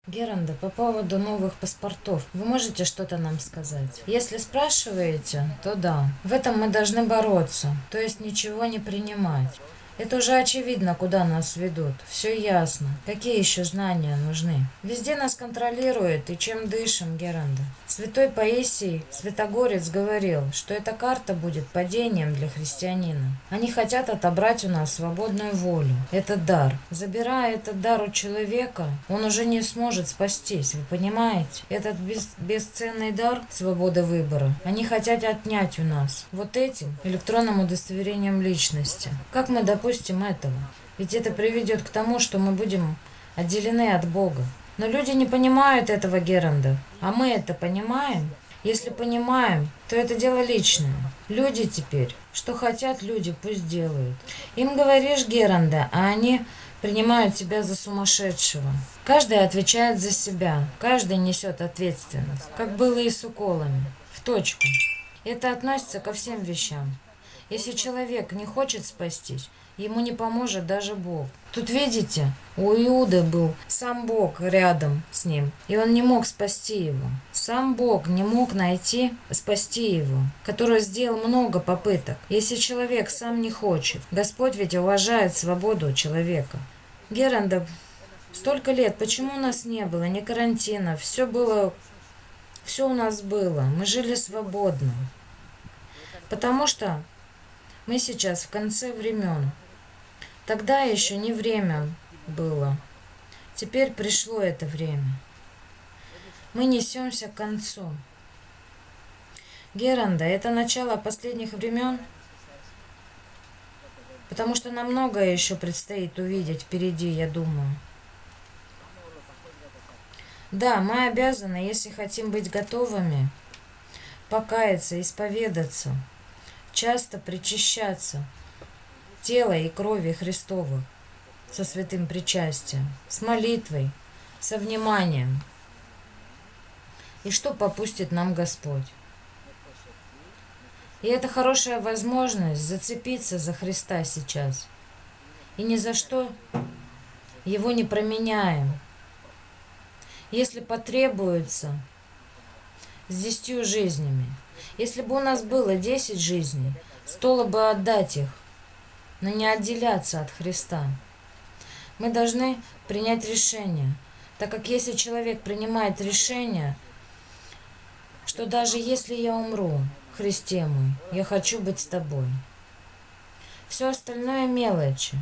Геранда, по поводу новых паспортов, вы можете что-то нам сказать? Если спрашиваете, то да. В этом мы должны бороться, то есть ничего не принимать. Это уже очевидно, куда нас ведут. Все ясно. Какие еще знания нужны? Везде нас контролируют, и чем дышим, Геранда? Святой Паисий, Святогорец, говорил, что эта карта будет падением для христианина. Они хотят отобрать у нас свободную волю. Это дар. Забирая этот дар у человека, он уже не сможет спастись. Вы понимаете? Этот бесценный дар свободы выбора они хотят отнять у нас. Вот этим электронным удостоверением личности. Как мы допустим этого? Ведь это приведет к тому, что мы будем отделены от Бога. Но люди не понимают этого, Геранда. А мы это понимаем? Если понимаем, то это дело личное. Люди теперь, что хотят люди, пусть делают. Им говоришь, Геранда, а они принимают тебя за сумасшедшего. Каждый отвечает за себя, каждый несет ответственность, как было и с уколами. В точку. Это относится ко всем вещам. Если человек не хочет спастись, ему не поможет даже Бог. Тут видите, у Иуды был сам Бог рядом с ним, и он не мог спасти его. Сам Бог не мог найти, спасти его, который сделал много попыток. Если человек сам не хочет, Господь ведь уважает свободу человека. Геранда, столько лет, почему у нас не было ни карантина, все у нас было, мы жили свободно. Потому что мы сейчас в конце времен. Тогда еще не время было. Теперь пришло это время. Мы несемся к концу. Геранда, это начало последних времен, потому что нам многое еще предстоит увидеть впереди, я думаю. Да, мы обязаны, если хотим быть готовыми, покаяться, исповедаться, часто причащаться тела и крови Христовых со святым причастием, с молитвой, со вниманием. И что попустит нам Господь? И это хорошая возможность зацепиться за Христа сейчас. И ни за что Его не променяем. Если потребуется, с 10 жизнями. Если бы у нас было 10 жизней, стоило бы отдать их, но не отделяться от Христа. Мы должны принять решение, так как если человек принимает решение, что даже если я умру, Христе мой, я хочу быть с тобой. Все остальное мелочи.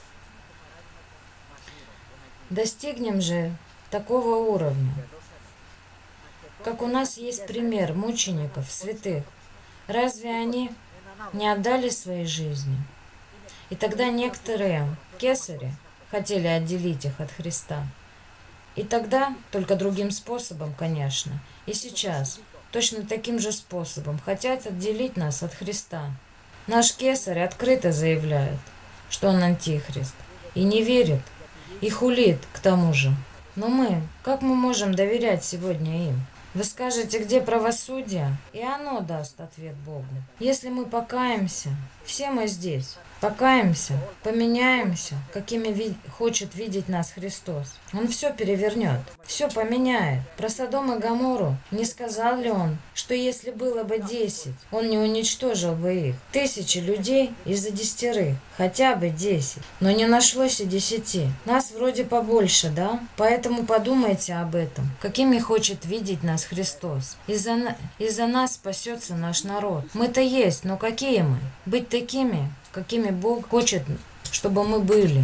Достигнем же такого уровня, как у нас есть пример мучеников, святых. Разве они не отдали свои жизни? И тогда некоторые кесари хотели отделить их от Христа. И тогда, только другим способом, конечно, и сейчас, точно таким же способом, хотят отделить нас от Христа. Наш кесарь открыто заявляет, что он антихрист, и не верит, и хулит к тому же. Но как мы можем доверять сегодня им? Вы скажете, где правосудие? И оно даст ответ Богу. Если мы покаемся, все мы здесь, покаемся, поменяемся, какими хочет видеть нас Христос. Он все перевернет, все поменяет. Про Содом и Гоморру не сказал ли он, что если было бы 10, он не уничтожил бы их? 1000 людей из-за 10, хотя бы 10, но не нашлось и 10. Нас вроде побольше, да? Поэтому подумайте об этом. Какими хочет видеть нас Христос? Из-за нас спасется наш народ. Мы-то есть, но какие мы? Быть такими, какими Бог хочет, чтобы мы были.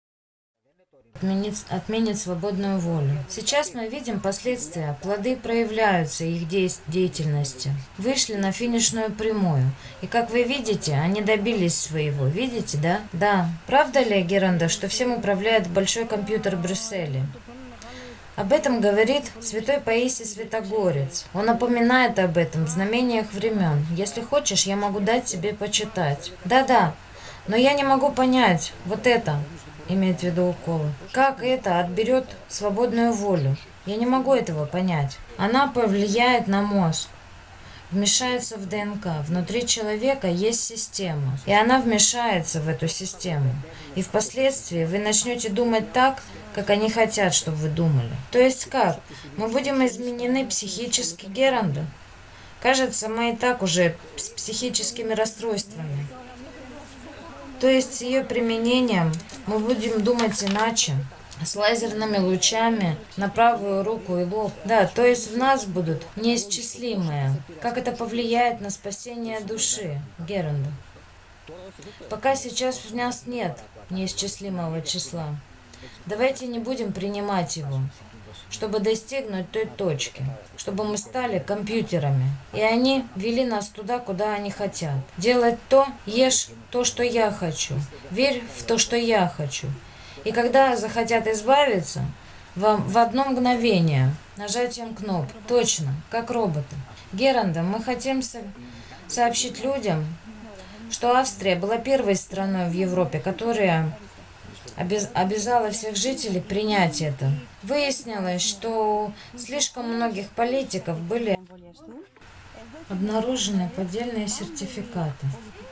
Отменит свободную волю. Сейчас мы видим последствия, плоды проявляются их деятельности. Вышли на финишную прямую. И как вы видите, они добились своего. Видите, да? Да. Правда ли, Геранда, что всем управляет большой компьютер в Брюсселе? Об этом говорит святой Паисий Святогорец. Он напоминает об этом в знамениях времен. Если хочешь, я могу дать тебе почитать. Да, но я не могу понять вот это, имеет в виду уколы. Как это отберет свободную волю? Я не могу этого понять. Она повлияет на мозг. вмешается в ДНК. Внутри человека есть система, и она вмешается в эту систему. И впоследствии вы начнете думать так, как они хотят, чтобы вы думали. То есть как? Мы будем изменены психически, Геранда? Кажется, мы и так уже с психическими расстройствами. То есть с ее применением мы будем думать иначе, с лазерными лучами на правую руку и лоб. Да, то есть в нас будут неисчислимые. Как это повлияет на спасение души, Геранда? Пока сейчас в нас нет неисчислимого числа. Давайте не будем принимать его, чтобы достигнуть той точки, чтобы мы стали компьютерами, и они вели нас туда, куда они хотят. Делать то, ешь то, что я хочу, верь в то, что я хочу. И когда захотят избавиться, в одно мгновение, нажатием кнопок, точно, как роботы. Геранда, мы хотим сообщить людям, что Австрия была первой страной в Европе, которая обязала всех жителей принять это. Выяснилось, что у слишком многих политиков были обнаружены поддельные сертификаты.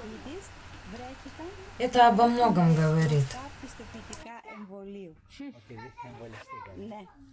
Это обо многом говорит.